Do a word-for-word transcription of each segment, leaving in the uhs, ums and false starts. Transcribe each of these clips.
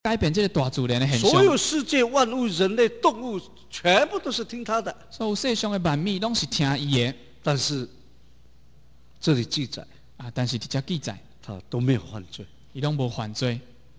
改变这个大自然的现象。 所有世界万物、人类、动物，全部都是听他的。 所有世上的万物拢是听伊的。 但是这里记载啊，但是伫遮记载， 他都没有犯罪， 伊拢无犯罪，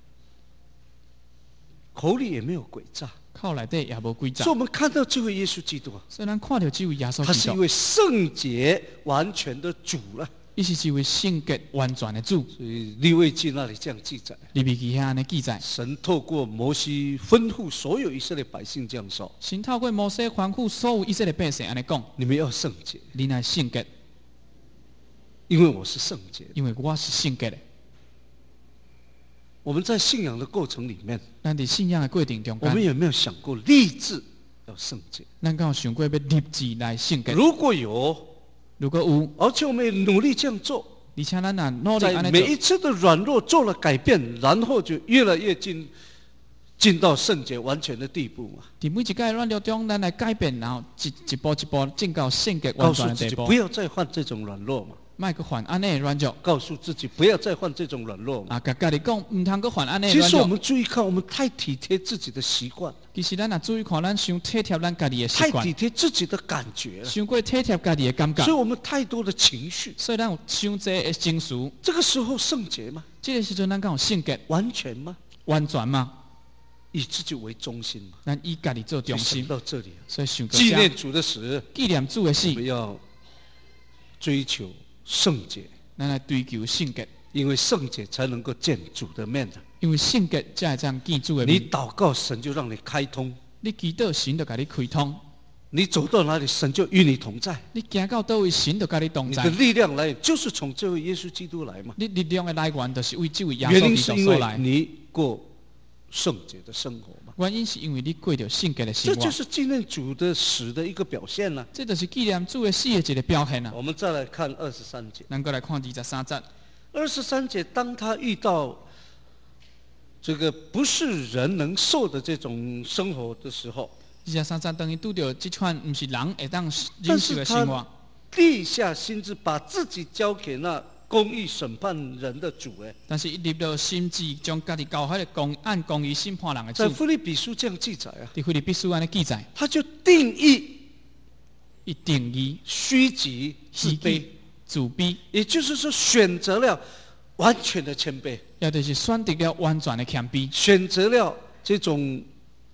口里也没有诡诈， 口内底也无诡诈。 所以我们看到这位耶稣基督啊， 所以咱看到这位耶稣基督， 他是一位圣洁完全的主了。 伊是一位圣洁完全的主。 所以利未记那里这样记载， 利未记遐安尼记载， 神透过摩西吩咐所有以色列百姓这样说： 神透过摩西吩咐所有以色列百姓安尼讲， 你们要圣洁， 你乃圣洁， 因为我是圣洁。 因为我是圣洁的。 我们在信仰的过程里面， 咱伫信仰的过程中间， 我们有没有想过立志要圣洁？ 咱敢有想过要立志来圣洁？ 如果有， 如果有， 而且我们也努力这样做， 而且咱若努力安在尼做， 每一次的软弱做了改变，然后就越来越进进到圣洁完全的地步嘛。 伫每一届软弱中，咱来改变，然后一一步一步进到圣洁告诉完全的地步自己不。要再犯这种软弱嘛。 莫去犯安尼的软弱。 告诉自己不要再犯这种软弱嘛。 啊，甲家己讲，唔通去犯安尼的软弱。 其实我们注意看，我们太体贴自己的习惯， 其实咱若注意看，咱伤体贴咱家己的习惯太体，贴自己的感觉了， 伤过体贴家己的感觉所以，我们太多的情绪。 所以咱有伤济的情绪。 这个时候圣洁吗？ 这个时阵，咱敢有圣洁完全吗？ 完全嘛？ 以自己为中心嘛。 咱以家己做中心， 想到这里， 所以想到这纪念主的死， 纪念主的我死， 们要追求圣洁， 咱来追求圣洁， 因为圣洁才能够见主的面的。 因为圣洁才会这样见主的你面。 祷告，神就让你开通； 你祈祷，神就甲你开通； 你走到哪里，神就与你同在。 你行到倒位，神就甲你同在你的。力量来源就是从这位耶稣基督来嘛。 你力量的来源，就是为这位耶原稣基因是因为督所来。 你过圣洁的生活嘛。 原因是因为你过着圣洁的生活， 这就是纪念主的死的一个表现了。 这就是纪念主的死的一个表现啊。 我们再来看二十三节。 咱过来看二十三节， 二十三节，当他遇到这个不是人能受的这种生活的时候， 二十三节等于拄到这款不是人会当但忍受是的生活他，立下心志，把自己交给那公义审判人的主。哎， 但是一立到心志，将家己交迄个公按公义审判人的主。 在腓立比书这样记载啊， 伫腓立比书安尼记载， 他就定义一定义虚己自卑自卑，自卑， 也就是说选择了完全的谦卑， 也就是选择了完全的谦卑， 选择了这种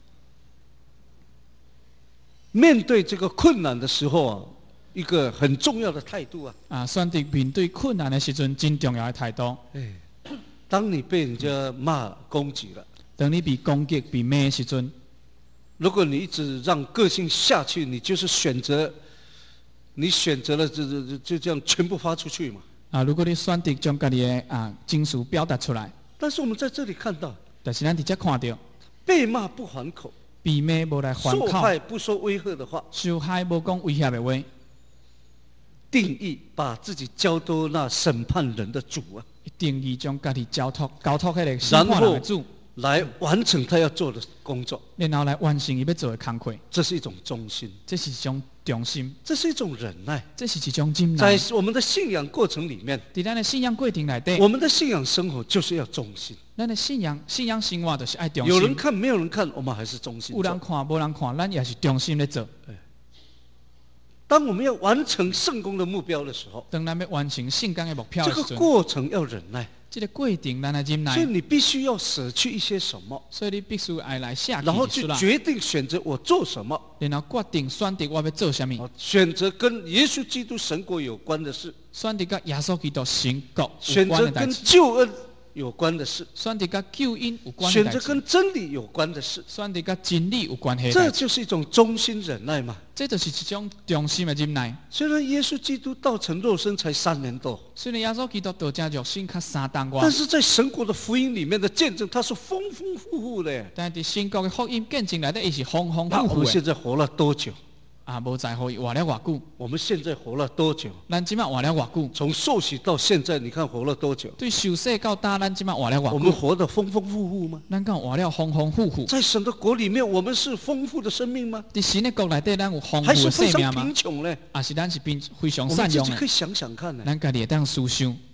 面对这个困难的时候啊，一个很重要的态度啊。 啊，选择面对困难的时阵真重要的态度。 哎，当你被人家骂攻击了， 当你被攻击、被骂的时阵， 如果你一直让个性下去，你就是选择，你选择了就就就这样全部发出去嘛。 啊，如果你选择将家己的啊情绪表达出来， 但是我们在这里看到， 但是咱直接看到， 被骂不还口， 被骂无来还受口， 害不说威吓的话， 受害无讲威胁的话， 定义把自己交到那审判人的主啊， 定义将家己交托交托迄个审判人的主， 来完成他要做的工作， 然后来完成伊要做的工课， 这是一种忠心， 这是一种忠心， 这是一种忍耐。 这是一种忍耐。 在我们的信仰过程里面， 伫咱的信仰过程内底， 我们的信仰生活就是要忠心。 咱的信仰信仰生活就是爱忠心。 有人看没有人看，我们还是忠心做。 有人看无人看，咱也是忠心咧做。 当我们要完成圣功的目标的时候， 当咱要完成圣工的目标这个的时阵， 过程要忍耐， 这个过程咱来忍耐所以，你必须要舍去一些什么， 所以你必须爱来下然后去出来， 去决定选择我做什么， 然后决定选择我要做什么， 啊选择跟耶稣基督神国有关的事， 选择跟耶稣基督神国有选择跟关的代志， 救恩有关的事， 选择跟救恩有关的代志， 选择跟真理有关的事， 选择跟真理有关系的这代志， 就是一种忠心忍耐嘛。 这就是一种忠心的忍耐。 虽然耶稣基督道成肉身才三年多， 虽然耶稣基督道成肉身较三当外但，是在神国的福音里面的见证，他是丰丰富富的耶。 但是伫神国的福音见证内底，伊是丰丰那我们富富的。 现在活了多久？ 啊，无在乎伊活了偌久， 我们现在活了多久？ 咱即马活了偌久， 从受洗到现在，你看活了多久？ 对受洗到大，咱即马活了我们偌久， 活得丰丰富富吗？ 咱敢活了丰丰富富？ 在神的国里面，我们是丰富的生命吗？ 伫神的国内底，咱有丰富还是的非常生命吗贫？穷呢？ 啊，是咱是非非常我们善良的， 自己可以想想看呢。 咱家己会当思想。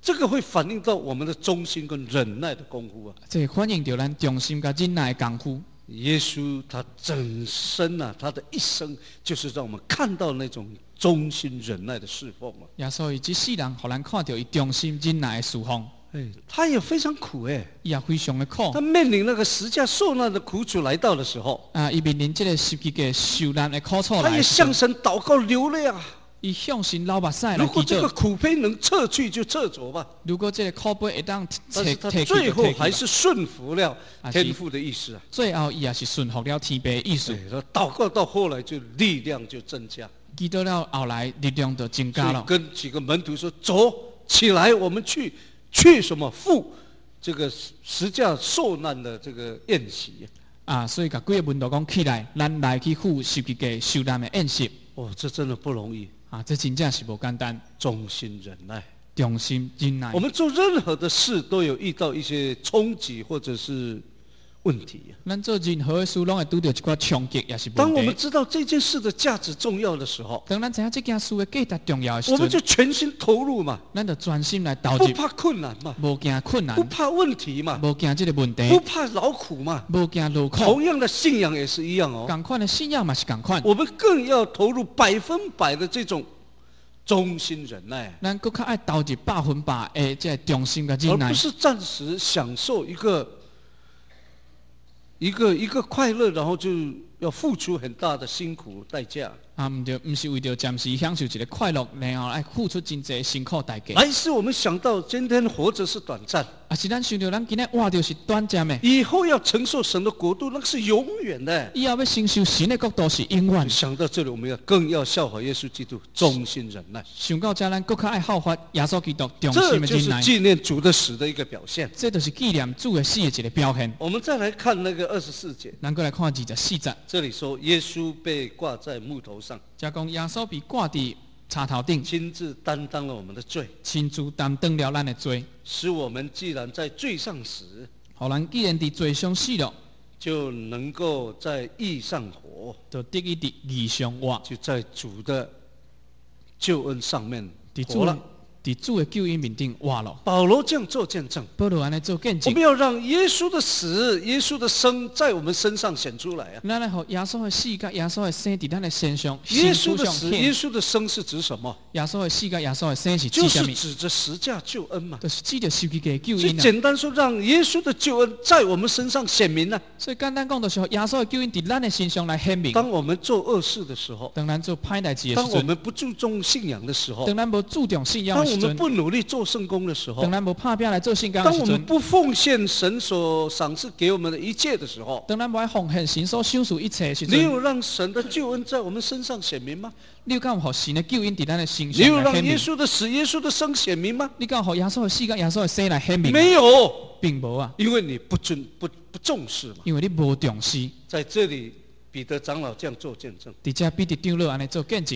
这个会反映到我们的忠心跟忍耐的功夫啊。 这反映到咱忠心甲忍耐的功夫。 耶稣他整身啊，他的一生就是让我们看到那种忠心忍耐的侍奉啊。 耶稣伊这世人，互咱看到伊忠心忍耐的侍奉。 哎，他也非常苦哎， 伊也非常的苦。 他面临那个十架受难的苦楚来到的时候， 啊，伊面临这个十字架受难的苦楚来他也向神祷告流泪啊。 伊向神流目屎来如果这个祈祷。 苦杯能撤去就撤走吧， 如果这个苦杯会当但是他摕最后还是是顺服了啊是天父的意思啊。 最后伊也是顺服了天父的意思。 对，他祷告到后来就力量就增加。 祈祷了后来力量就增加所以了。 跟几个门徒说：“走起来，我们去去什么赴这个十架受难的这个宴席。” 啊，所以甲几个门徒讲起来，咱来去赴十字架受难的宴席。 哦，这真的不容易。 啊，这真正是无简单。 忠心忍耐， 忠心忍耐。 我们做任何的事都有遇到一些冲击或者是问题。 咱做任何的事，拢会拄到一寡冲击，也是问题。 当我们知道这件事的价值重要的时候， 当咱知影这件事的价值重要的时我们就阵， 全心投入嘛， 咱就专心来投入， 不怕困难嘛， 无惊困难不，怕问题嘛， 无惊这个问题， 不怕劳苦嘛。 无惊劳苦。 同样的信仰也是一样哦， 共款的信仰嘛是共款。 我们更要投入百分百的这种忠心忍耐， 咱更较爱投入百分百的这个忠心甲而忍耐不，是暂时享受一个一个一个快乐，然后就要付出很大的辛苦代价。 啊，毋对，毋是为着暂时享受一个快乐，然后来付出真济辛苦代价。 来世我们想到今天活着是短暂， 啊，是咱想到咱今日活着是短暂的， 以后要承受神的国度，那个是永远的。 以后要承受神的国度是永远。 想到这里，我们要更要效法耶稣基督，忠心忍耐。 想到这，咱更较爱效法耶稣基督忠这就是心的忍耐。 纪念主的死的一个表现。 这就是纪念主的死的一个表现。 我们再来看那个二十四节， 咱过来看二十四节， 这里说耶稣被挂在木头上， 则讲耶稣被挂伫叉头顶， 亲自担当了我们的罪， 亲自担当了咱的罪， 使我们既然在罪上死， 互咱既然伫罪上死了， 就能够在义上活， 就得以伫义上活， 就在主的救恩上面伫主活了。 伫主的救恩面顶活了。 保罗这样做见证， 保罗安尼做见证我们，要让耶稣的死、耶稣的生在我们身上显出来啊！ 咱来互耶稣的死甲耶稣的生伫咱的身上， 耶身躯上稣的死、耶显。 稣的生是指什么？ 耶稣的死甲耶稣的生是指就是什么？ 指着十架救恩嘛。 就是指着十字架的救所以恩啊。 简单说，让耶稣的救恩在我们身上显明了。 所以简单讲，就是耶稣的救恩伫咱的身上来显明。 当我们做恶事的时候， 当咱做歹代志的当我时阵， 们不注重信仰的时候， 当咱无注重信仰当的时阵， 我们不努力做圣工的时候当，咱无拍拼来做圣工的当时阵， 我们不奉献神所赏赐给我们的一切的时候， 当咱无爱奉献神所享受一切的时你阵， 有让神的救恩在我们身上显明吗？ 你有敢有互神的救恩伫咱的身你有让耶上来显明？ 稣的死、耶稣的生显明吗？ 你敢有互耶稣的死甲耶稣的生来显明？ 没有， 并无啊， 因为你不尊不不重视嘛。 因为你无重视。 在这里，彼得长老这样做见证： 伫遮彼得长老安尼做见证，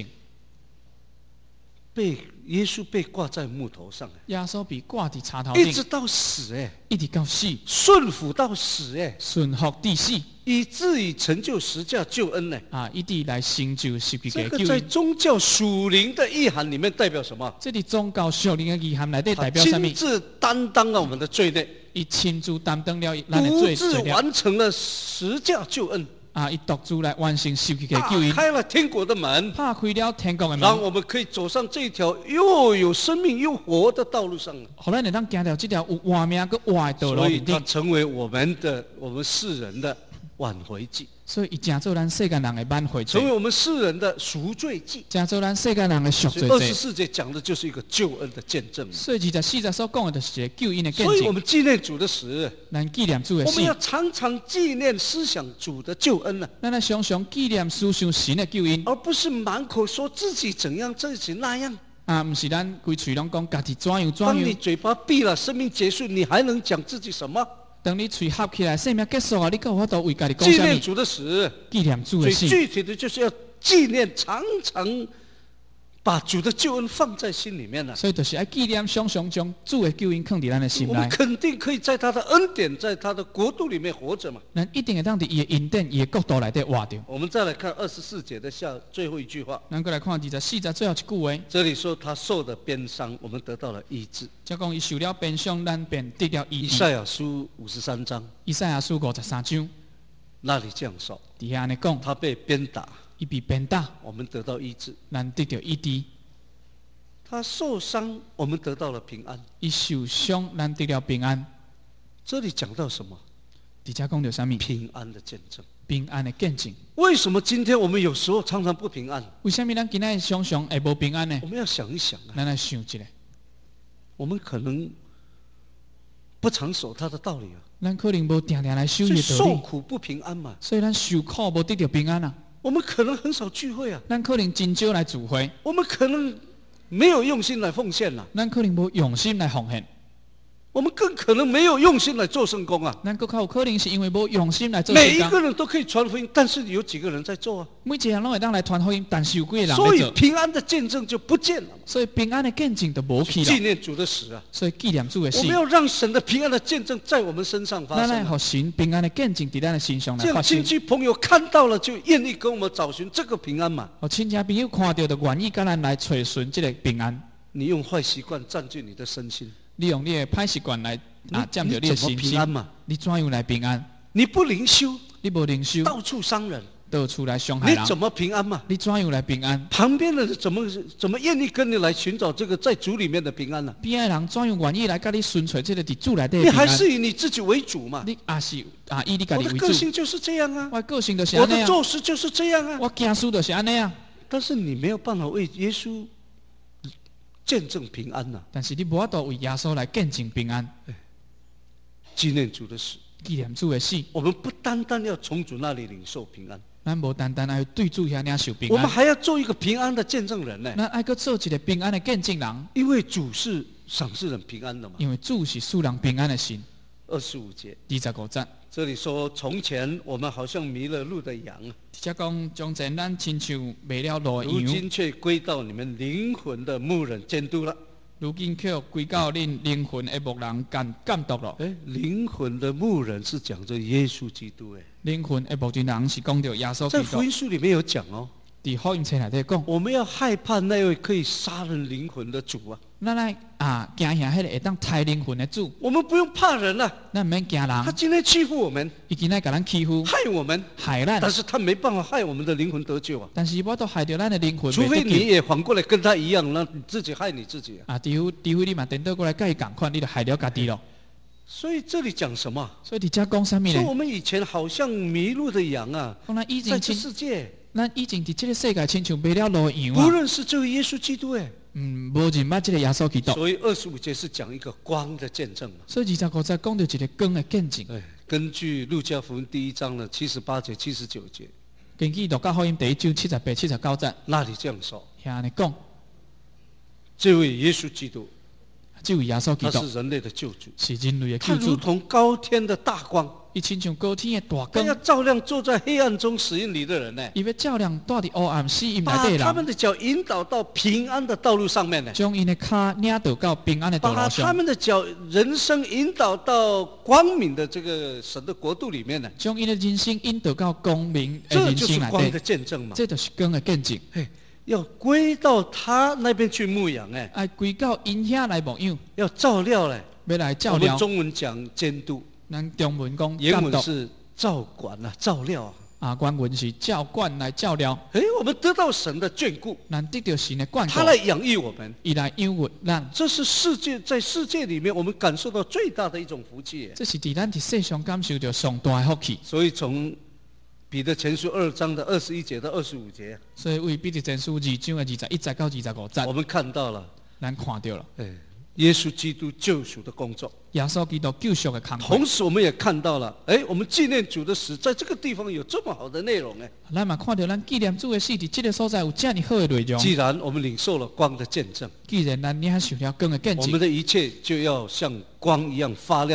被耶稣被挂在木头上， 耶稣被挂伫叉头顶， 一直到死，哎， 一直到死， 顺服到死，哎， 顺服至死以至于成就十架救恩呢。 啊，一直来成就十字架这个在的救恩。 宗教属灵的意涵里面代表什么？ 这里宗教属灵的遗憾内底代他表什么亲？自担当了我们的罪孽， 伊亲自担当了咱的独自罪罪了完成了十架救恩， 啊，伊独自来完成十字架打救恩， 开了天国的门， 拍开了天国的门， 让我们可以走上这条又有生命又活的道路上。 互咱会当行到这条有活命佮活的道路所以它面顶。 成为我们的我们世人的挽回祭， 所以伊成做咱世间人的挽回罪， 成为我们世人的赎罪祭。 成做咱世间人的赎所以二十罪罪。 四节讲的就是一个救恩的见证。 所以二十四节所讲的就是一个救恩的见所以我证。 们纪念主的死， 咱纪念主的死我们，要常常纪念思想主的救恩呢、 咱来常常纪念思想神的救恩， 而不是满口说自己怎样自己那样。 啊，毋是咱规喙拢讲家己怎样怎样。 当你嘴巴闭了，生命结束，你还能讲自己什么？ 当你喙合起来，生命结束啊，你够法度为家己讲什么？ 纪念主的死， 纪念主所以的死。 具体的就是要纪念，常常把主的救恩放在心里面了。 所以就是要纪念常常将主的救恩放伫咱的心我们内。 肯定可以在他的恩典，在他的国度里面活着嘛。 咱一定会当伫伊的恩典、伊的国度内底活着。 我们再来看二十四节的下最后一句话， 咱过来看二十四节最后一句话， 这里说他受的鞭伤，我们得到了医治。 则讲伊受了鞭伤，咱便得了医治。 以赛亚书五十三章以赛亚书五十三章， 那里这样说， 底下安尼讲， 他被鞭打， 伊被鞭打， 我们得到医治； 咱得到医治。 他受伤，我们得到了平安。 伊受伤，咱得了平安。 这里讲到什么？ 底下讲到啥物？ 平安的见证。 平安的见证。 为什么今天我们有时候常常不平安？ 为什么咱今仔常常会无平安呢？ 我们要想一想啊。 咱来想一下， 我们可能不常守他的道理啊。 咱可能无定定来守伊的道受理， 苦不平安嘛。 所以咱受苦无得到平安啊。 我们可能很少聚会啊。 咱可能真少来聚会。 我们可能没有用心来奉献了。 咱可能无用心来奉献。 我们更可能没有用心来做圣工啊！ 咱更较有可能是因为无用心来做圣工。 每一个人都可以传福音，但是有几个人在做啊？ 每一个人拢会当来传福音，但是有几个人在做？所以做。 平安的见证就不见了。 所以平安的见证就无去了。 纪念主的死啊！ 所以纪念主的死。 我们要让神的平安的见证在我们身上发生、啊。 咱来互神平安的见证在咱的身上来发生。 这样亲戚朋友看到了就愿意跟我们找寻这个平安嘛。 哦，亲戚朋友看到就愿意跟咱来找寻这个平安。 你用坏习惯占据你的身心。 你用你的歹习惯来啊占着你的心心，你怎样来平安？ 你不灵修， 你无灵修， 到处伤人， 到处来伤害人， 你怎么平安嘛？ 你怎样来平安？ 旁边的人怎么怎么愿意跟你来寻找这个在主里面的平安呢、啊？ 边的人怎样愿意来跟你寻找这个在主内底的平安？ 你还是以你自己为主嘛？ 你也是啊以你家己为主。 我的个性就是这样啊， 我的个性就是安尼啊， 我的做事就是这样啊， 我行事就是安尼啊。 但是你没有办法为耶稣见证平安呐、啊。 但是你无法度为耶稣来见证平安。 纪念主的死， 纪念主的死。 我们不单单要从主那里领受平安， 咱无单单要对主遐领受平安， 我们还要做一个平安的见证人呢。 咱爱搁做一个平安的见证人， 因为主是赏赐人平安的嘛。 因为主是赐人平安的神。 二十五节， 二十五节， 这里说从前我们好像迷了路的羊啊， 这讲从前咱亲像迷了路的羊， 如今却归到你们灵魂的牧人监督了。 如今却归到恁灵魂的牧人监监督了。 哎，灵魂的牧人是讲着耶稣基督哎。 灵魂的牧人是讲到耶稣基督。 在福音书里面有讲哦。 伫福音册内底讲， 我们要害怕那位可以杀人灵魂的主啊。 咱来啊，惊吓迄个会当杀灵魂的主。 我们不用怕人啊， 咱唔免惊人。 他今天欺负我们， 伊今仔甲咱欺负， 害我们， 害咱。 但是他没办法害我们的灵魂得救啊。 但是我都害到咱的灵魂。 除非你也反过来跟他一样，那你自己害你自己啊。 啊，除非除非你嘛颠倒过来甲伊共款，你就害了家己咯。 所以这里讲什么？ 所以伫遮讲啥物呢？ 说我们以前好像迷路的羊啊，在这世界。 咱以前伫这个世界亲像迷了路羊啊， 不认识这位耶稣基督哎， 嗯，无认捌这个耶稣基督。 所以二十五节是讲一个光的见证嘛。 所以二十五节讲到一个光的见证。 哎，根据路加福音第一章的七十八节、七十九节， 根据路加福音第一章七十八、七十九节， 那里这样说： 遐安尼讲， 这位耶稣基督， 这位耶稣基督， 他是人类的救主， 是人类的救主。 他如同高天的大光。 伊亲像高天的大光， 他要照亮坐在黑暗中死荫里的人呢。 伊要照亮住伫黑暗死荫内底的人， 把他们的脚引导到平安的道路上面呢。 将因的脚领导到平安的道路上， 把他们的脚人生引导到光明的这个神的国度里面呢。 将因的人生引导到光明的这人生就是光的内底， 见证嘛。 这就是光的见证。 嘿，要归到他那边去牧养哎， 爱归到因遐来牧养， 要照料嘞。 要来照我们料。 中文讲监督， 咱中文讲原监督， 文是照管啊，照料啊。 啊，原文是照管来照料。 哎，我们得到神的眷顾， 咱得到神的眷顾， 他来养育我们， 伊来养育咱。 这是世界在世界里面我们感受到最大的一种福气。 这是伫咱伫世上感受到上大的福气。 所以从彼得前书二章的二十一节到二十五节， 所以为彼得前书二章的二十一节到二十五节， 我们看到了， 咱看到了， 哎，耶稣基督救赎的工作。 耶稣基督救赎的工作。 同时，我们也看到了，哎，我们纪念主的死，在这个地方有这么好的内容哎。 咱嘛看到咱纪念主的死，伫这个所在有这么好的内容。 既然我们领受了光的见证， 既然咱领受了光的见证， 我们的一切就要像光一样发亮，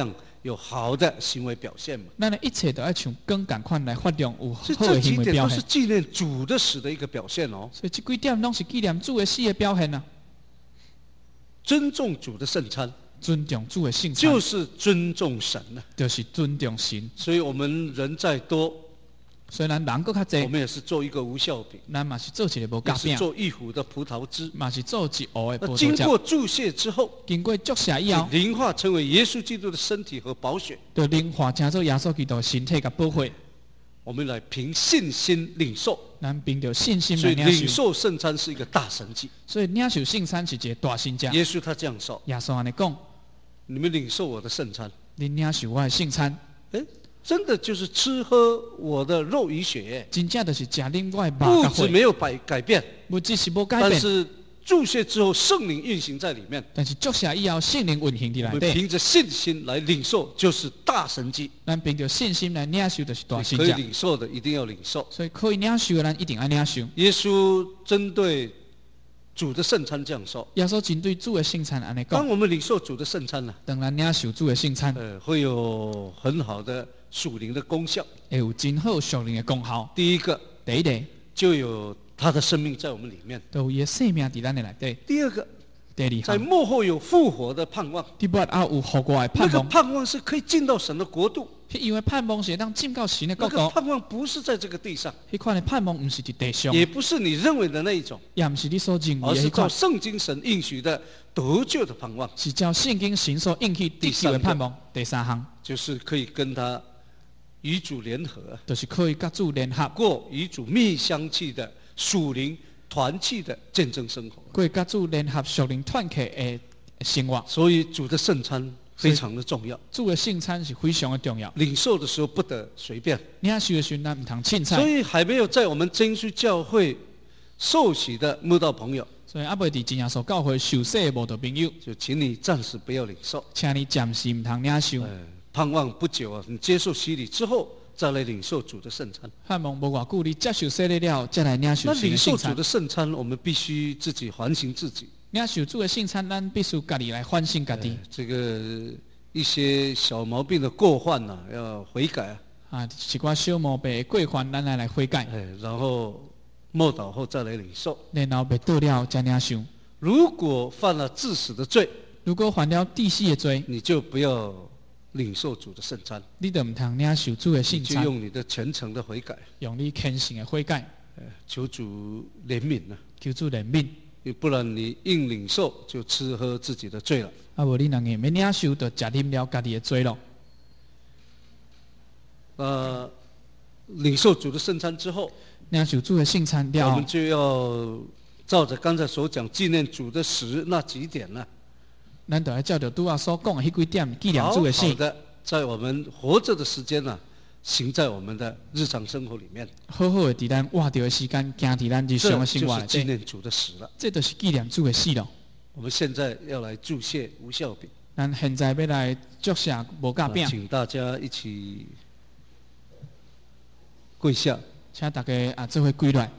有好的行为表现嘛。 咱的一切都要像光共款来发扬有好所以这的行为几点都是表现。 纪念主的死的一个表现哦。 所以这几点拢是纪念主的死的表现啊。 尊重主的圣餐， 尊重主的圣餐， 就是尊重神呢、啊。 就是尊重神。 所以我们人再多， 虽然人搁较我济， 们也是做一个无酵饼， 咱嘛是做一个无也是夹饼， 做一壶的葡萄汁。 嘛是做一壶的那经葡萄汁。 过注泻之后， 经过注射以后， 灵化成为耶稣基督的身体和宝血， 就灵化成做耶稣基督的身体甲宝血。 我们来凭信心领受。 咱凭着信心所以来领受。 领受圣餐是一个大神迹。 所以领受圣餐是一个大神迹。 耶稣他这样说： 耶稣安尼讲， 你们领受我的圣餐， 你领受我的圣餐， 哎，真的就是吃喝我的肉与血， 真正就是吃啉我的肉物甲血。 质没有改改变， 物质是无改变， 但是注泻之后圣灵运行在里面， 但是注射以后圣灵运行伫我们内底。 凭着信心来领受，就是大神迹。 咱凭着信心来领受，就是大神可以迹。 领受的一定要领受。 所以可以领受的，咱一定要领受。 耶稣针对主的圣餐这样说： 耶稣针对主的圣餐安尼讲， 当我们领受主的圣餐呢、 当咱领受主的圣餐， 呃，会有很好的属灵的功效。 会有真好属灵的功效。 第一个， 第一个， 就有他的生命在我们里面； 都有伊的生命伫咱的内底。 第二个， 第二在项， 幕后有复活的盼望。 第八啊有复活的那个盼望， 盼望是可以进到神的国度， 迄因为盼望是当进到神的国度。 那个盼望不是在这个地上， 迄款的盼望，毋是伫地上， 也不是你认为的那一种， 也毋是你所认而是照为的迄款， 圣经神应许的得救的盼望， 是照圣经神所应许得救的盼望。第三项， 就是可以跟他与主联合， 就是可以甲主联合， 过与主密相契的属灵团契的见证生活。 可以甲主联合属灵团契的生活。 所以主的圣餐非常的重要， 主的圣餐是非常的重要， 领受的时候不得随便。 领受的时候咱毋通凊彩。 所以还没有在我们真耶稣教会受洗的慕道朋友， 所以阿未伫真耶稣教会受洗的无道朋友， 就请你暂时不要领受， 请你暂时毋通领受。 呃，盼望不久啊，你接受洗礼之后再来领受主的圣餐。 盼望无偌久，你接受洗礼了，再来领受那神的圣餐领受主的。圣餐，我们必须自己反省自己。 领受主的圣餐，咱必须家己来反省家己呃。这个一些小毛病的过患呐、啊，要悔改啊， 啊，一寡小毛病的过犯，咱来来悔改， 哎，然后默祷后再来领受。 然后被倒了再领受。 如果犯了致死的罪， 如果犯了地死的罪， 你就不要领受主的圣餐， 你就毋通领受主的你圣餐， 就用你的虔诚的悔改， 用你虔诚的悔改， 哎，求主怜悯啊， 求主怜悯。 不然你硬领受就吃喝自己的罪了。 啊，无你若硬要领受，就食啉了家己的罪咯。 呃，领受主的圣餐之后， 领受主的圣餐了后我们，就要照着刚才所讲纪念主的死那几点呢、 咱就要照着拄仔所讲的迄几点纪念好主的死， 好的在我们活着的时间呢、行在我们的日常生活里面， 好好的伫咱活着的时间，行伫咱日这常的生就活内底， 是纪念主的死了。 这就是纪念主的死咯。 我们现在要来注谢无效饼， 咱现在要来祝谢无甲饼， 请大家一起跪下。 请大家啊做伙跪来。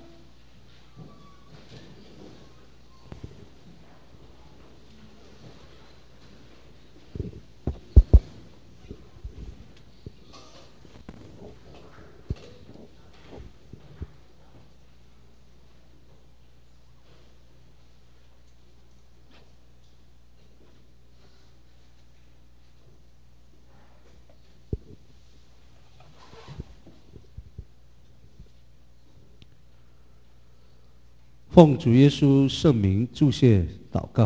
奉主耶稣圣名祝谢祷告，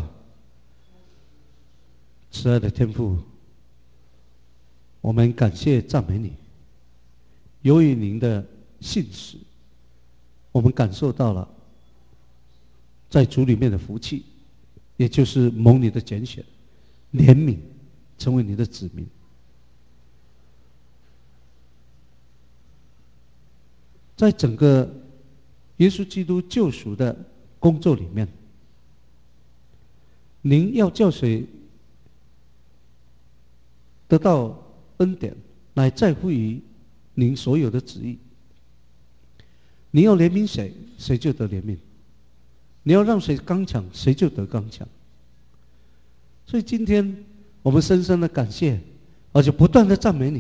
慈爱的天父，我们感谢赞美你。由于您的信使，我们感受到了在主里面的福气，也就是蒙你的拣选、怜悯，成为你的子民。在整个耶稣基督救赎的工作里面，您要叫谁得到恩典，乃在乎于您所有的旨意。你要怜悯谁，谁就得怜悯；你要让谁刚强，谁就得刚强。所以今天我们深深的感谢而且不断的赞美你。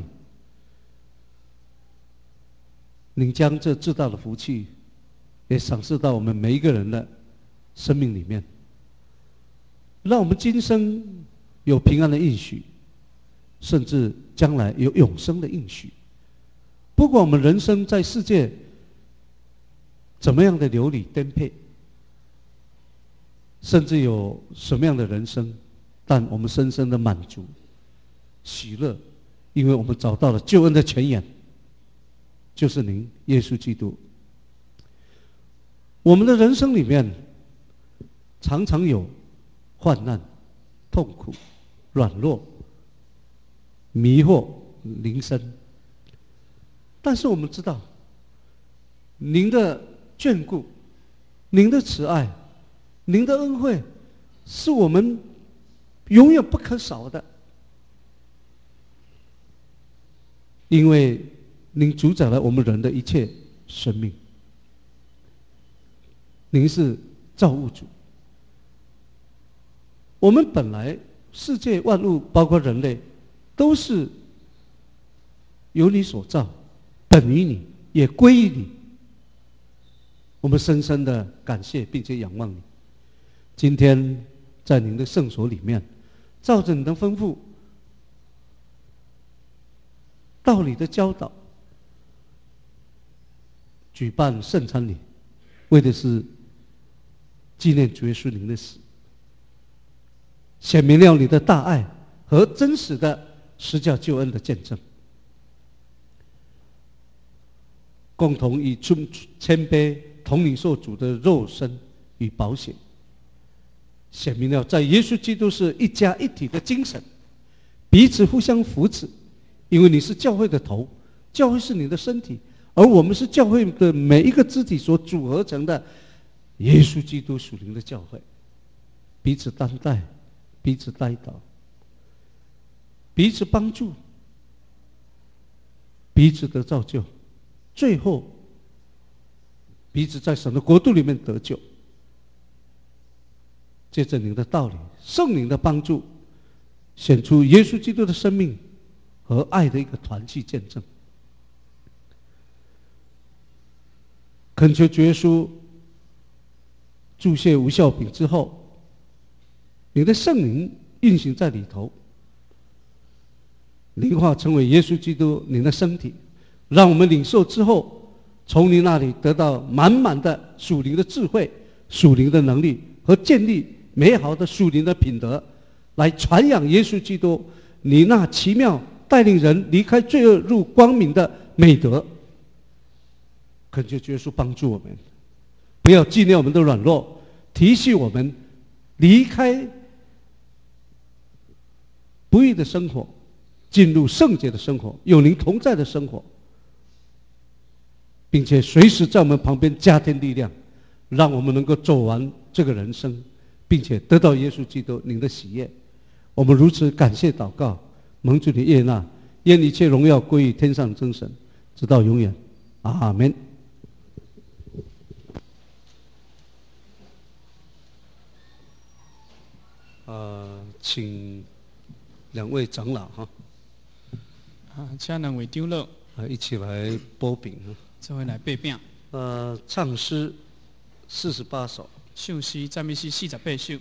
您将这至大的福气也赏赐到我们每一个人的生命里面，让我们今生有平安的应许，甚至将来有永生的应许。不管我们人生在世界怎么样的流离颠沛，甚至有什么样的人生，但我们深深的满足、喜乐，因为我们找到了救恩的泉源，就是您耶稣基督。我们的人生里面常常有患难、痛苦、软弱、迷惑、临身，但是我们知道您的眷顾、您的慈爱、您的恩惠是我们永远不可少的，因为您主宰了我们人的一切生命。您是造物主，我们本来世界万物，包括人类，都是由你所造，本于你，也归于你。我们深深的感谢并且仰望你。今天在您的圣所里面，照着你的吩咐，道理的教导，举办圣餐礼，为的是纪念主耶稣您的死，显明了你的大爱和真实的十架救恩的见证。共同以谦卑同领受主的肉身与宝血，显明了在耶稣基督是一家一体的精神，彼此互相扶持。因为你是教会的头，教会是你的身体，而我们是教会的每一个肢体所组合成的耶稣基督属灵的教会，彼此担待，彼此带导，彼此帮助，彼此的造就，最后彼此在神的国度里面得救。借着您的道理、圣灵的帮助，显出耶稣基督的生命和爱的一个团契见证。恳求主耶稣注谢无酵饼之后，你的圣灵运行在里头，灵化成为耶稣基督您的身体，让我们领受之后，从你那里得到满满的属灵的智慧、属灵的能力和建立美好的属灵的品德，来传扬耶稣基督你那奇妙带领人离开罪恶入光明的美德。恳求主耶稣帮助我们，不要纪念我们的软弱，提醒我们离开不义的生活，进入圣洁的生活，有您同在的生活，并且随时在我们旁边加添力量，让我们能够走完这个人生，并且得到耶稣基督您的喜悦。我们如此感谢祷告，蒙主的悦纳，愿一切荣耀归于天上真神，直到永远。阿们。呃，请两位长老哈， 啊，请两位长老啊，一起来拨饼哈， 做伙来擘饼。 呃，唱诗四十八首， 唱诗赞美诗四十八首。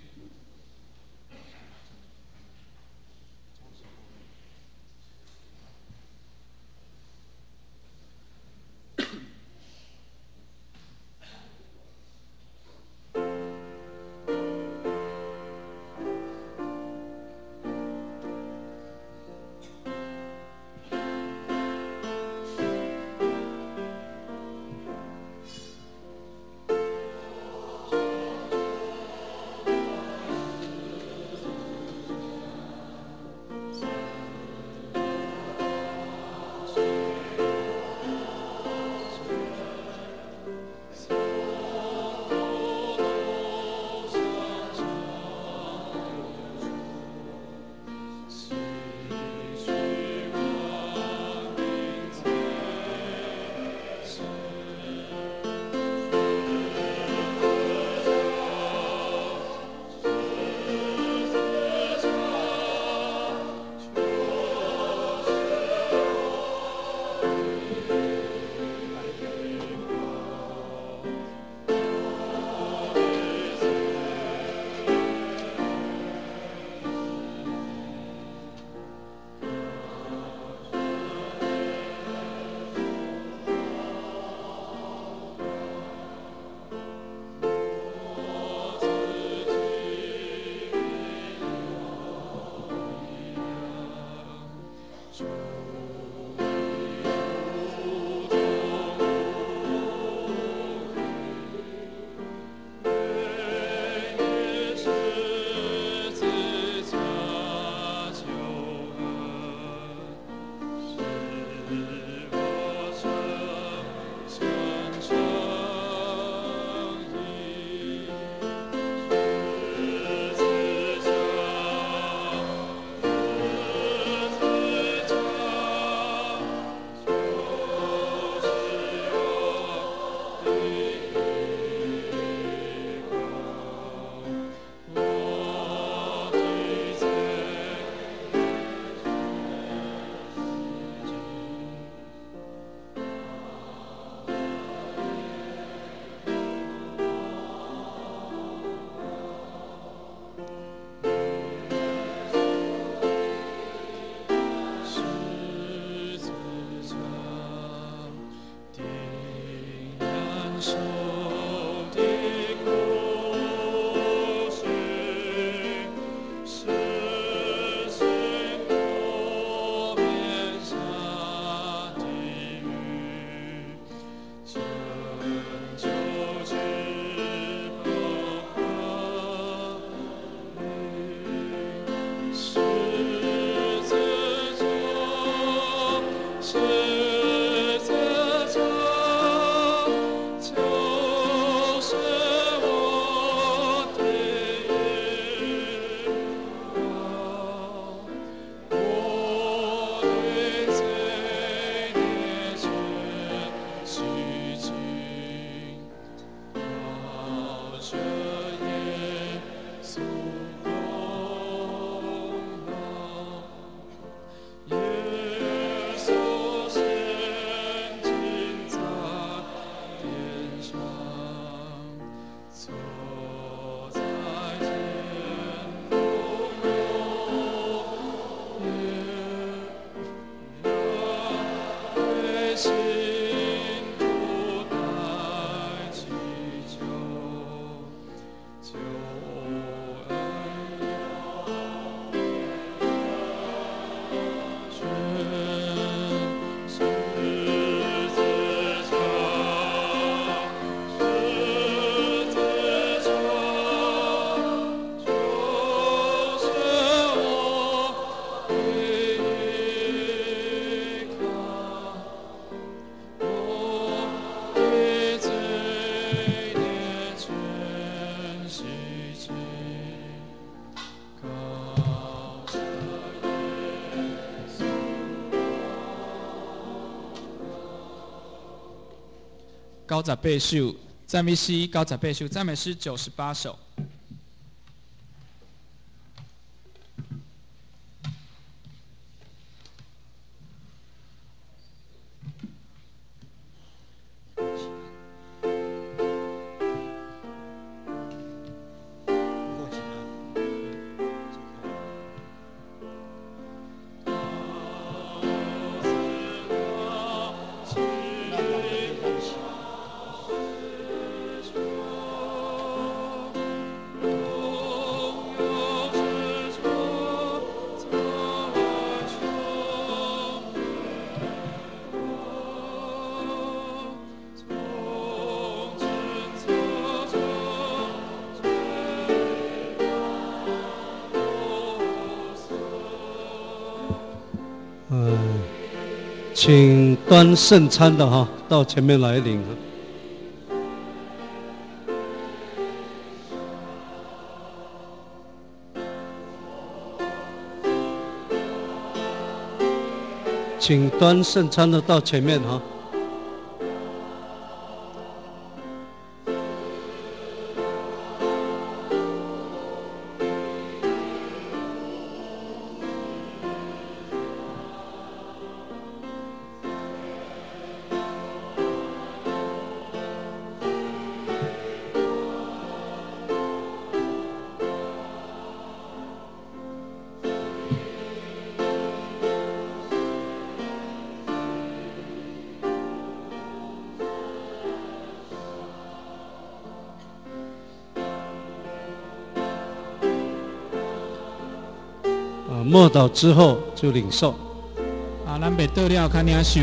九十八首，赞美诗九十八首，赞美诗九十八首。 请端圣餐的哈到前面来领。请端圣餐的到前面哈。默祷之后就领受。 啊，咱别倒了，看领受。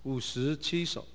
五十七首。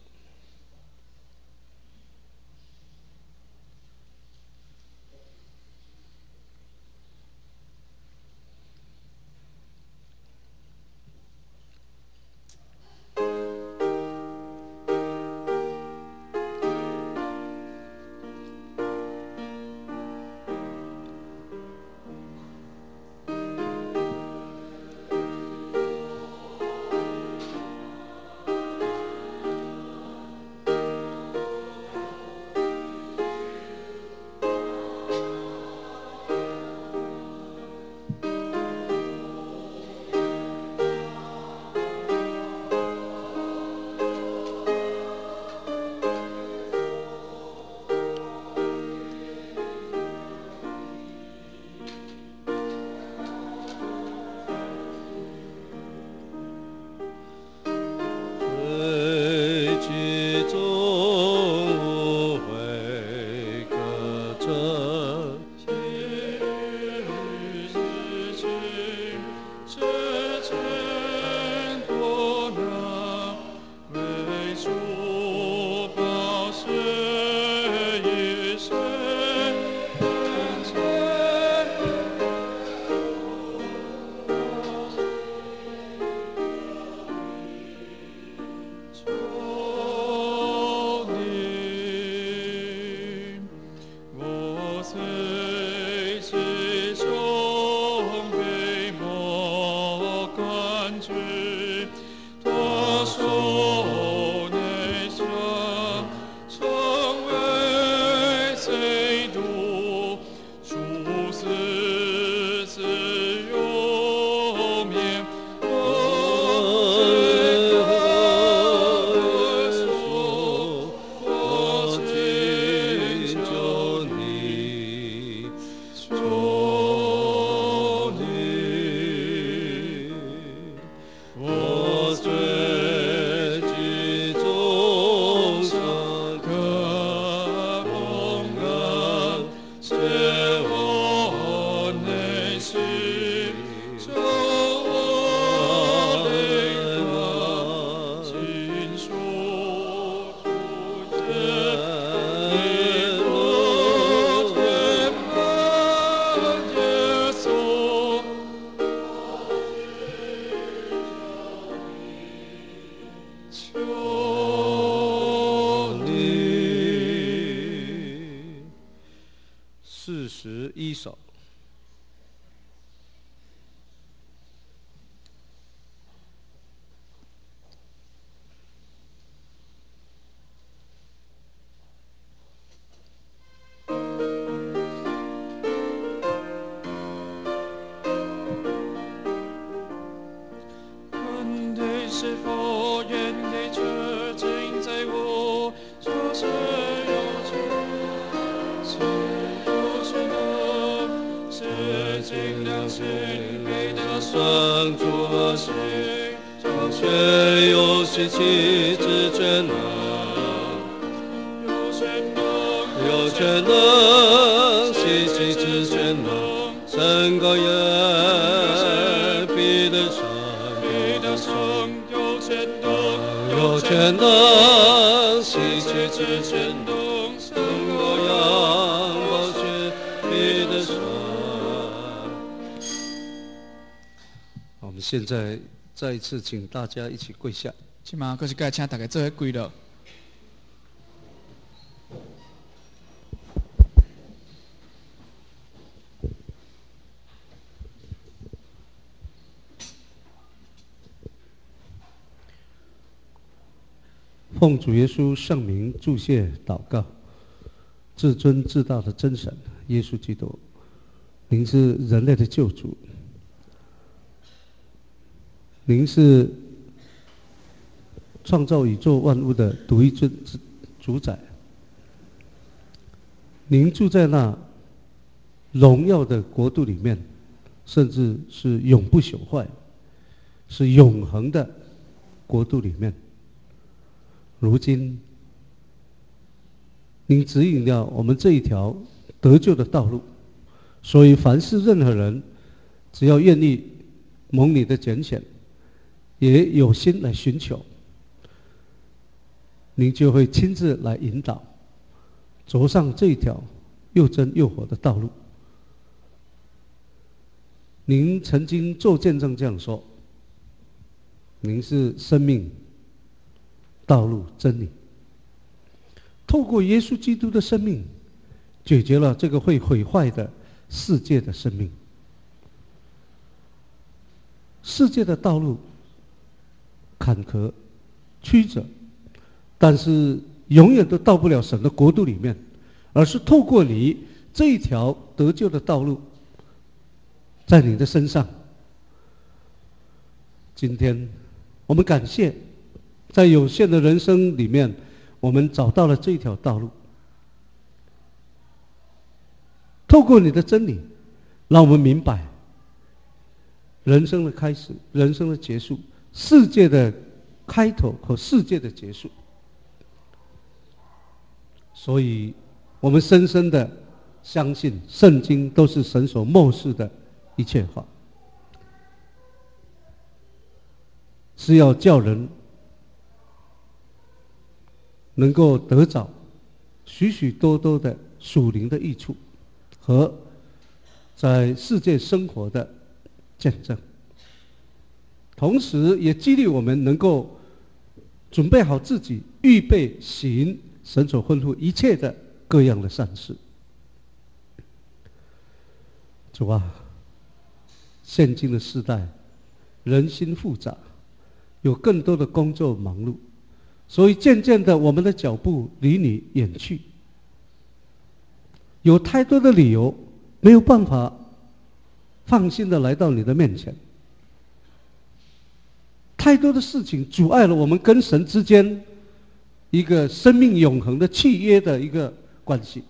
四十一首。 是否愿给这尽在我所是有是有权的，是尽良心给他生作心，却有习气之权能，有权能，有权能，习气之权能，身高也必得生，必得生。有权能，习气之权能，胜过阳宝血必得生。 我们现在再一次请大家一起跪下。 即马阁是该请大家做伙跪落。 奉主耶稣圣名祝谢祷告，至尊至大的真神耶稣基督，您是人类的救主，您是创造宇宙万物的独一尊主宰，您住在那荣耀的国度里面，甚至是永不朽坏，是永恒的国度里面。如今，您指引了我们这一条得救的道路，所以凡是任何人，只要愿意蒙你的拣选，也有心来寻求， 您就会亲自来引导，走上这条又真又活的道路。您曾经做见证这样说：您是生命、道路、真理。透过耶稣基督的生命，解决了这个会毁坏的世界的生命。世界的道路坎坷、曲折，但是永远都到不了神的国度里面，而是透过你这一条得救的道路，在你的身上。今天我们感谢，在有限的人生里面，我们找到了这一条道路。透过你的真理，让我们明白人生的开始，人生的结束，世界的开头和世界的结束。所以我们深深的相信圣经都是神所默示的一切话，是要叫人能够得着许许多多的属灵的益处和在世界生活的见证，同时也激励我们能够准备好自己，预备行神所吩咐一切的各样的善事。主啊，现今的时代人心复杂，有更多的工作忙碌，所以渐渐的我们的脚步离你远去，有太多的理由没有办法放心的来到你的面前，太多的事情阻碍了我们跟神之间一个生命永恒的契约的一个关系。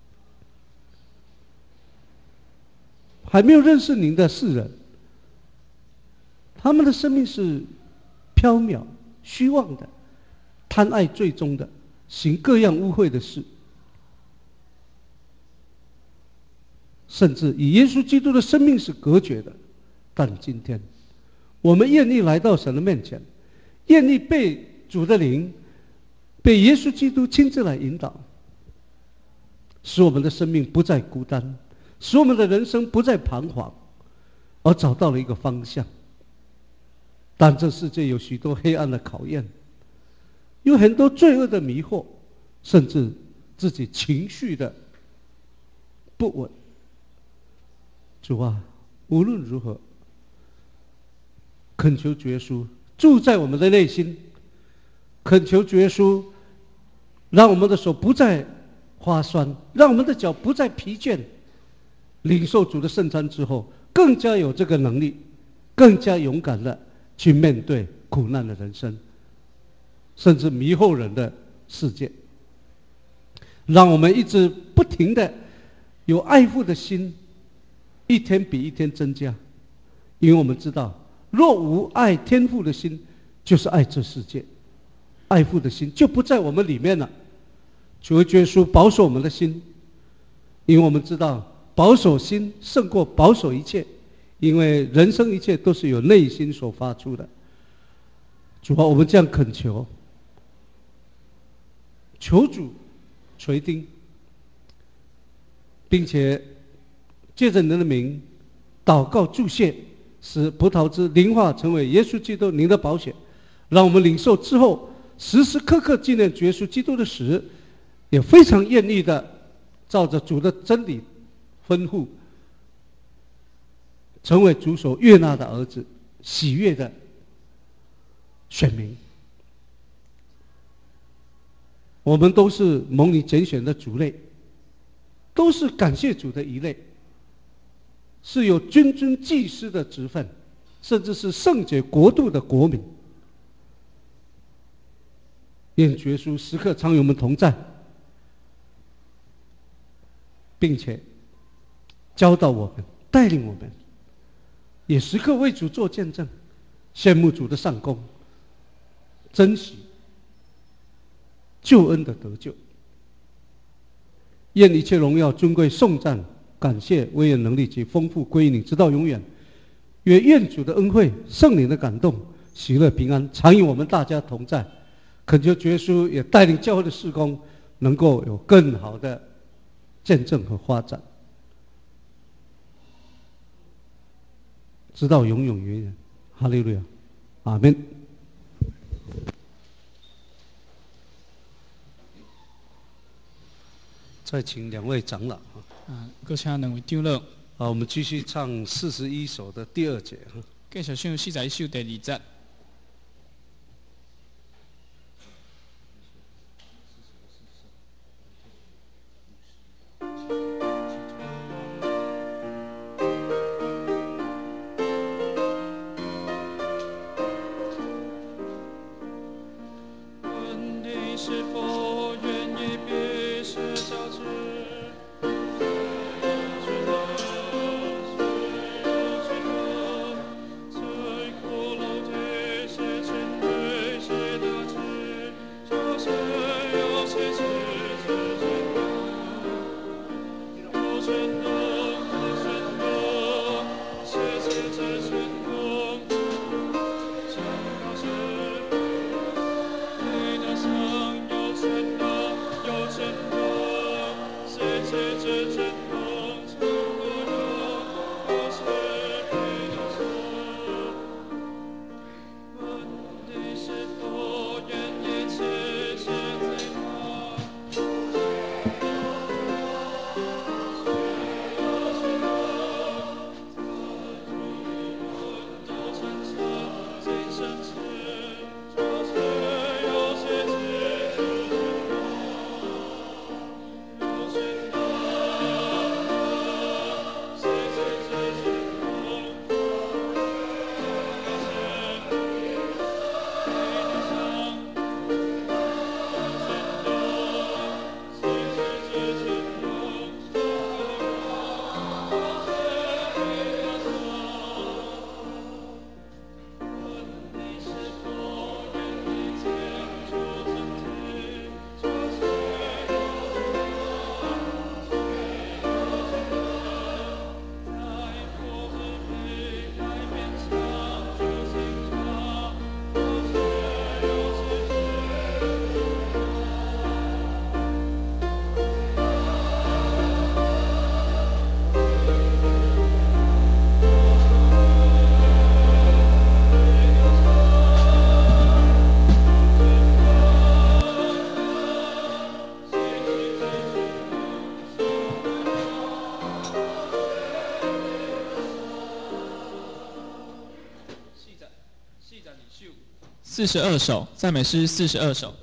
还没有认识您的世人，他们的生命是缥缈虚妄的，贪爱最终的，行各样污秽的事，甚至与耶稣基督的生命是隔绝的。但今天我们愿意来到神的面前，愿意被主的灵，被耶稣基督亲自来引导，使我们的生命不再孤单，使我们的人生不再彷徨，而找到了一个方向。但这世界有许多黑暗的考验，有很多罪恶的迷惑，甚至自己情绪的不稳。主啊，无论如何，恳求主耶稣住在我们的内心，恳求主耶稣让我们的手不再发酸，让我们的脚不再疲倦，领受主的圣餐之后，更加有这个能力，更加勇敢的去面对苦难的人生，甚至迷惑人的世界。让我们一直不停的有爱父的心，一天比一天增加。因为我们知道，若无爱天父的心，就是爱这世界。爱父的心就不在我们里面了。求耶稣保守我们的心，因为我们知道保守心胜过保守一切，因为人生一切都是由内心所发出的。主啊，我们这样恳求，求主垂听，并且借着您的名祷告祝谢，使葡萄汁灵化成为耶稣基督您的宝血，让我们领受之后时时刻刻纪念主耶稣基督的死，也非常愿意的照着主的真理吩咐，成为主所悦纳的儿子，喜悦的选民。我们都是蒙你拣选的族类，都是感谢主的一类，是有君尊祭司的职分，甚至是圣洁国度的国民。愿主耶稣时刻常与我们同在，并且教导我们，带领我们，也时刻为主做见证，羡慕主的善功，珍惜救恩的得救。愿一切荣耀尊贵颂赞感谢威严能力及丰富归于你，直到永远。也愿主的恩惠圣灵的感动喜乐平安常与我们大家同在， 恳求主耶稣也带领教会的事工能够有更好的见证和发展，直到永永远远。哈利路亚，阿们。再请两位长老啊，各请两位长老。 好，我们继续唱四十一首的第二节。 继续唱四十一首第二节。四十二首赞美诗，四十二首。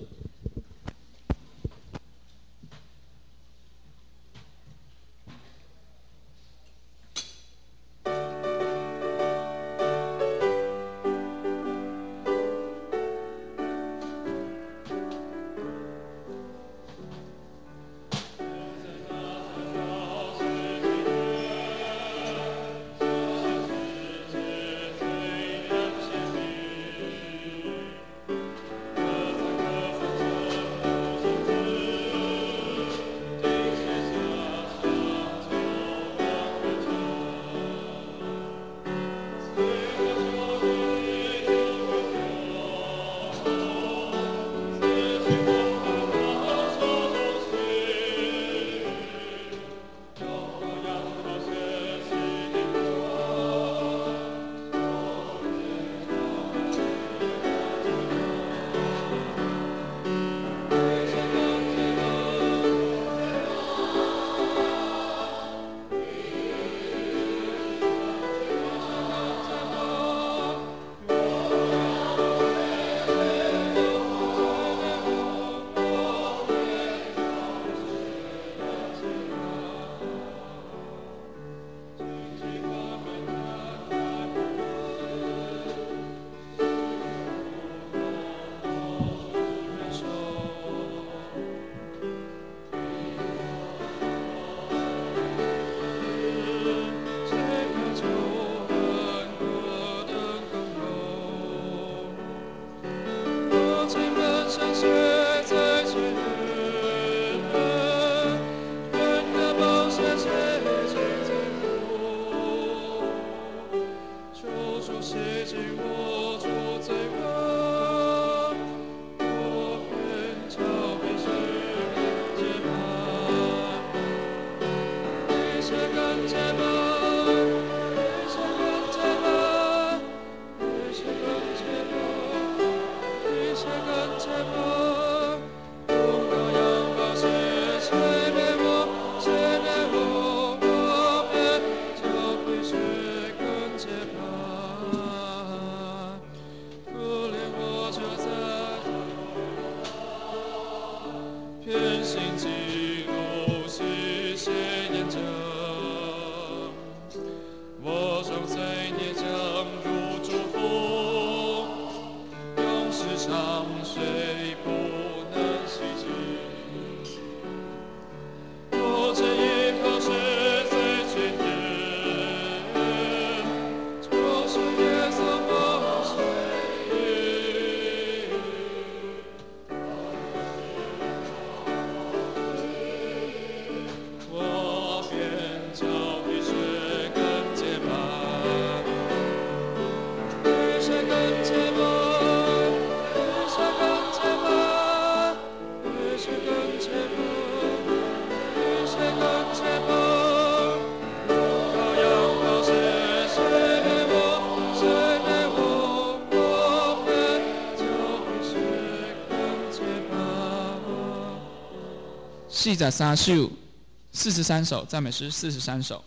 四十三首，四十三首赞美诗，四十三首。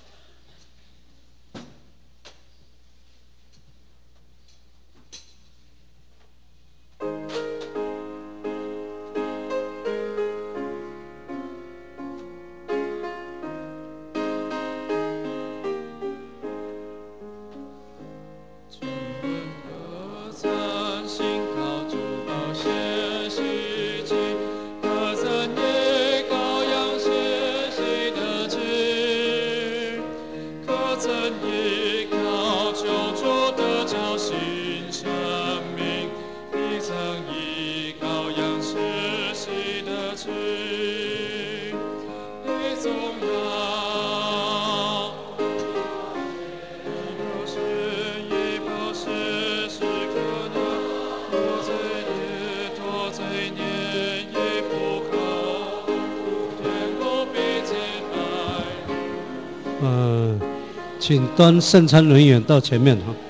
呃，请端圣餐人员到前面哈。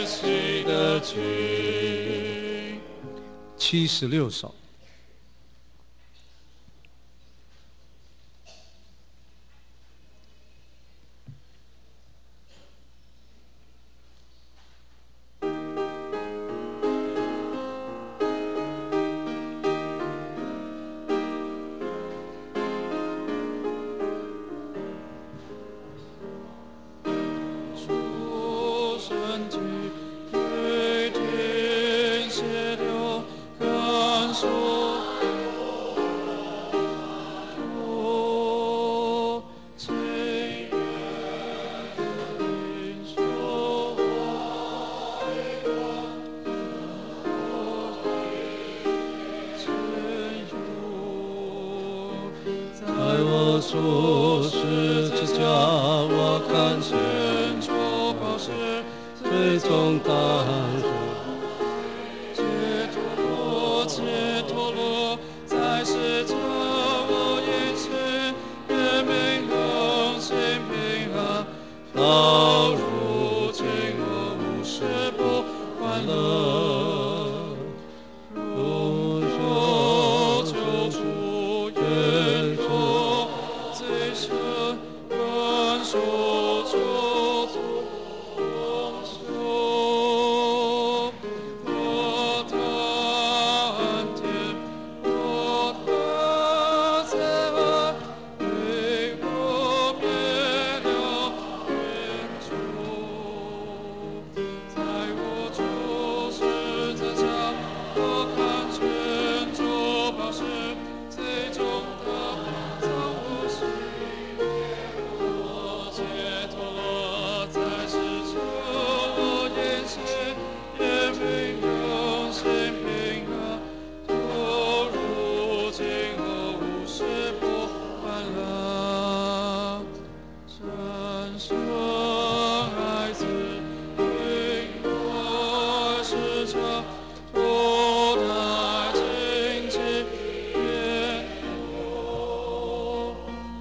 七十六首。 我主十字架，我看见主宝血，最终答案。解脱罗，解脱罗，在世界我眼前，也没有心平安。到如今我无事不欢乐，如有救主愿做最深感受救主永修。我谈天，我谈慈爱，为我灭了冤仇。在我主十字架，我看见主宝血，最终的造我心。我解脱了，在世上我眼前，也没有心平安。到如今我无事不欢乐，真生爱子，为我时常托带荆棘别我。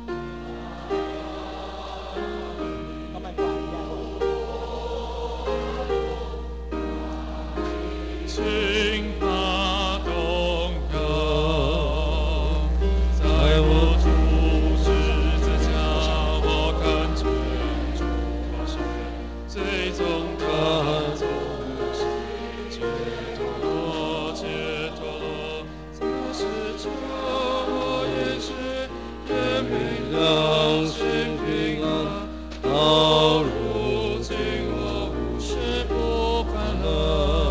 请把动摇，在我主十字架，我看见主宝血，最终的走解脱罗，解脱罗，在世界我眼前，也没良心平安。到如今我无事不欢乐。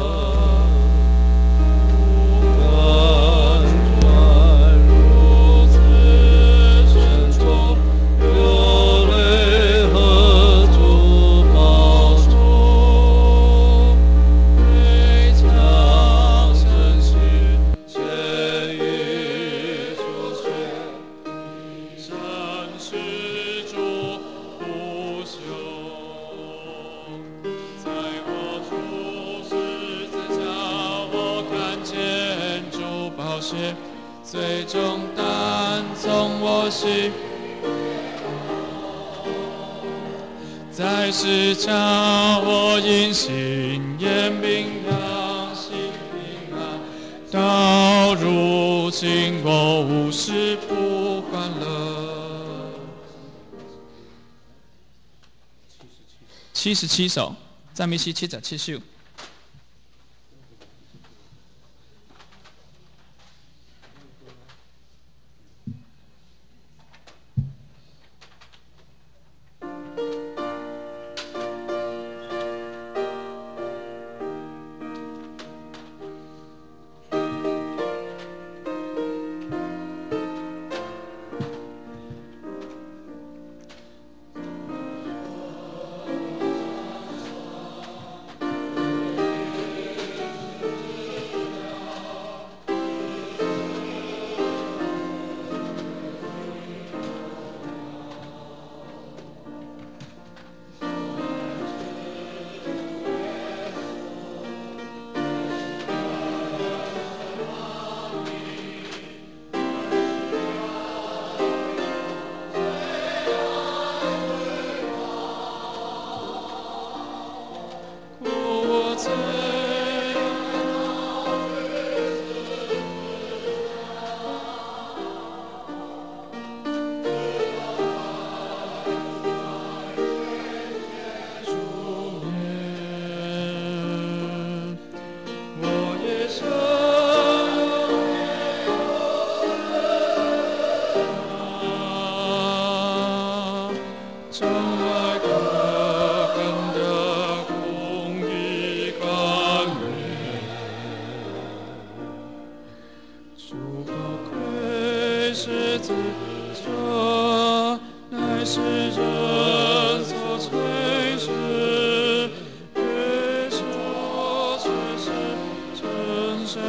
如此深重，流泪和主保守，每场深信献于主血，神是主不朽。在我主十字架，我看见主宝血，最终单从我心。在世上我因信言明良心平安，到如今我无事不欢乐。 七十七首，赞美诗七十七首。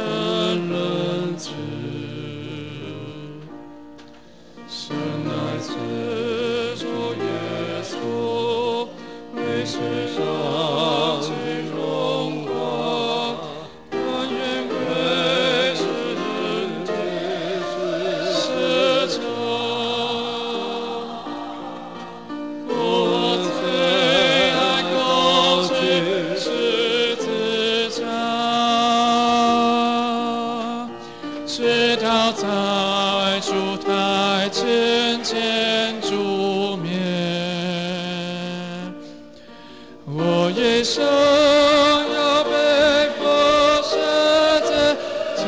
神爱子世上的荣华，但愿归是天使长。我最爱高举十字架，直到在主台前见主面，我一生要被放十字架，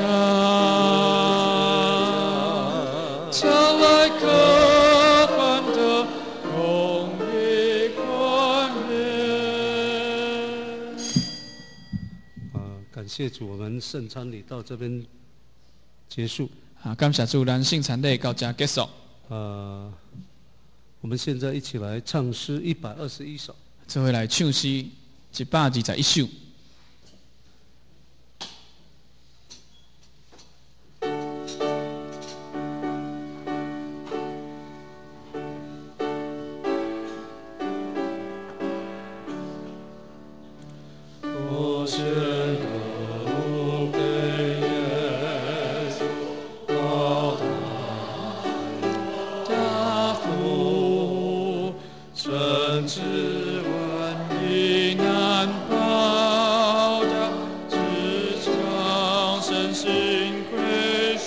将来可换得荣誉冠冕。 啊，感谢主，我们圣餐礼到这边结束。 啊，感谢主，咱圣餐礼到这结束。 呃，我们现在一起来唱诗一百二十一首。 做伙来唱诗一百二十一首。 我献的给耶稣，高大福，甚至万一难报答，只唱身心归属。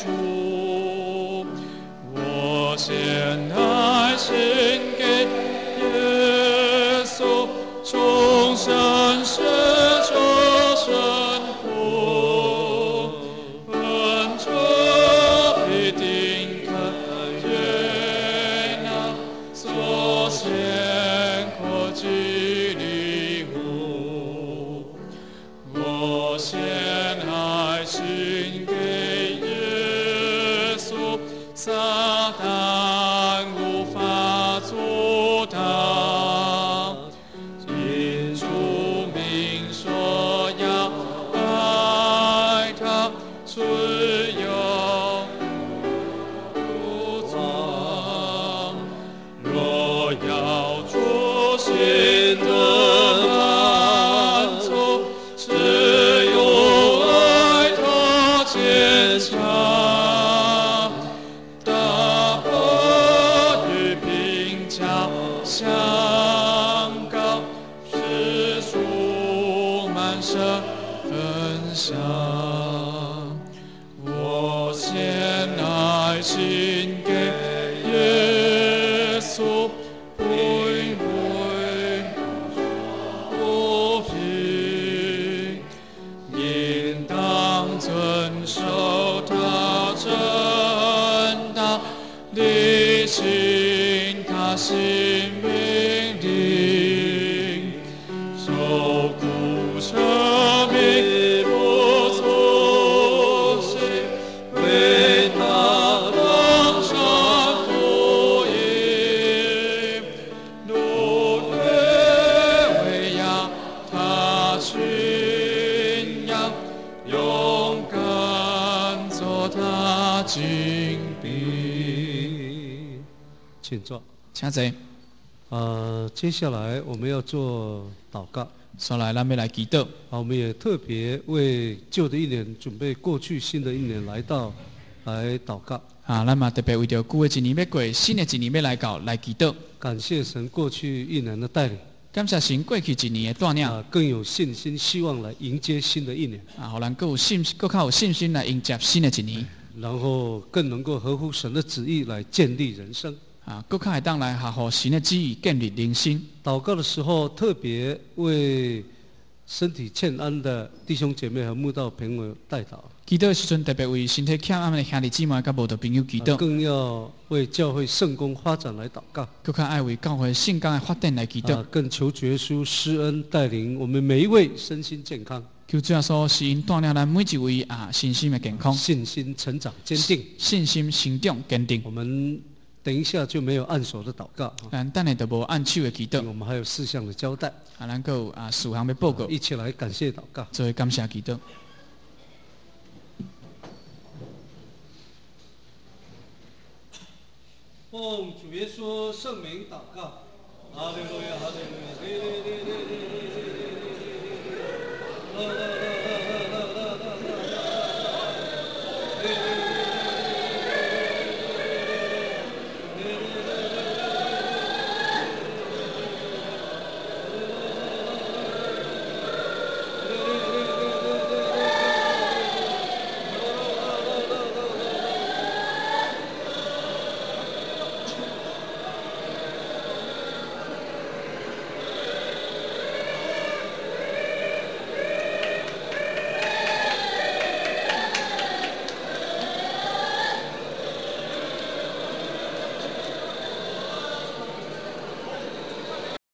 我献爱心给耶稣，终身是救生苦，恩主必定可悦纳所献过祭礼物。我献爱心给耶稣，撒旦无法阻挡。因主名说要爱他，只有不错。若要主心的满足，只有爱他坚强。打破与贫家相告，世俗满身分享。我献爱心给耶稣，不因为不平，应当遵守他真道，履行他心命令，受苦舍命不足惜，为他当上福音，努力喂养他群羊，勇敢做他精兵。 请坐。 请坐。 呃，接下来我们要做祷告。 所以咱要来祈祷。 啊，我们也特别为旧的一年准备过去新的一年来到来祷告。 啊，咱嘛特别为着旧的一年要过，新的一年要来到来祈祷。 感谢神过去一年的带领。 感谢神过去一年的带领。 啊，更有信心，希望来迎接新的一年。 啊，互咱更有信，更较有信心来迎接新的一年。 然后更能够合乎神的旨意来建立人生。 啊，更较会当来合乎神的旨意建立人生。 祷告的时候，特别为身体欠安的弟兄姐妹和慕道朋友代祷。 祈祷的时阵，特别为身体欠安的兄弟姊妹甲无道朋友祈祷。 更要为教会圣工发展来祷告。 更较爱为教会圣工的发展来祈祷。 啊，更求主耶稣施恩带领我们每一位身心健康。 求主耶稣施恩带领咱每一位啊身心的健康。 信心成长坚定。 信心成长坚定。 我们等一下就没有按手的祷告。 咱等下就无按手的祈祷。 我们还有四项的交代。 啊，咱有啊四项要报告。 一起来感谢祷告。 做感谢祈祷。 奉主耶稣圣名祷告。 할렐루야 할렐루야